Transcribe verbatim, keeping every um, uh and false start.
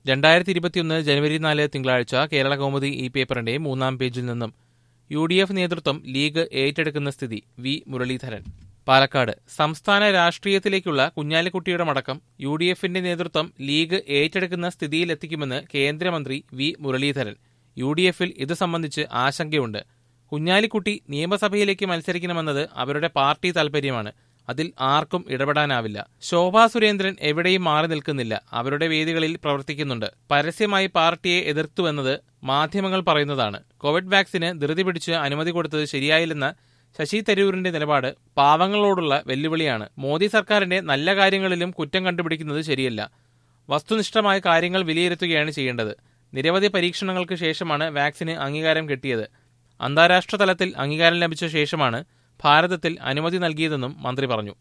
രണ്ടായിരത്തി ഇരുപത്തിയൊന്ന് ജനുവരി നാല് തിങ്കളാഴ്ച കേരള കൗമുദി ഈ പേപ്പറിന്റെ മൂന്നാം പേജിൽ നിന്നും യു ഡി എഫ് നേതൃത്വം ലീഗ് ഏറ്റെടുക്കുന്ന സ്ഥിതി വി മുരളീധരൻ. പാലക്കാട് സംസ്ഥാന രാഷ്ട്രീയത്തിലേക്കുള്ള കുഞ്ഞാലിക്കുട്ടിയുടെ മടക്കം യു ഡി എഫിന്റെ നേതൃത്വം ലീഗ് ഏറ്റെടുക്കുന്ന സ്ഥിതിയിലെത്തിക്കുമെന്ന് കേന്ദ്രമന്ത്രി വി മുരളീധരൻ. യു ഡി എഫിൽ ഇത് സംബന്ധിച്ച് ആശങ്കയുണ്ട്. കുഞ്ഞാലിക്കുട്ടി നിയമസഭയിലേക്ക് മത്സരിക്കണമെന്നത് അവരുടെ പാർട്ടി താൽപര്യമാണ്. അതിൽ ആർക്കും ഇടപെടാനാവില്ല. ശോഭാ സുരേന്ദ്രൻ എവിടെയും മാറി നിൽക്കുന്നില്ല. അവരുടെ വേദികളിൽ പ്രവർത്തിക്കുന്നുണ്ട്. പരസ്യമായി പാർട്ടിയെ എതിർത്തുവെന്നത് മാധ്യമങ്ങൾ പറയുന്നതാണ്. കോവിഡ് വാക്സിന് ധൃതി പിടിച്ച് അനുമതി കൊടുത്തത് ശരിയായില്ലെന്ന ശശി തരൂരിന്റെ നിലപാട് പാവങ്ങളോടുള്ള വെല്ലുവിളിയാണ്. മോദി സർക്കാരിന്റെ നല്ല കാര്യങ്ങളിലും കുറ്റം കണ്ടുപിടിക്കുന്നത് ശരിയല്ല. വസ്തുനിഷ്ഠമായ കാര്യങ്ങൾ വിലയിരുത്തുകയാണ് ചെയ്യേണ്ടത്. നിരവധി പരീക്ഷണങ്ങൾക്ക് ശേഷമാണ് വാക്സിന് അംഗീകാരം കിട്ടിയത്. അന്താരാഷ്ട്ര തലത്തിൽ അംഗീകാരം ലഭിച്ച ശേഷമാണ് ഭാരതത്തിൽ അനുമതി നൽകിയതെന്നും മന്ത്രി പറഞ്ഞു.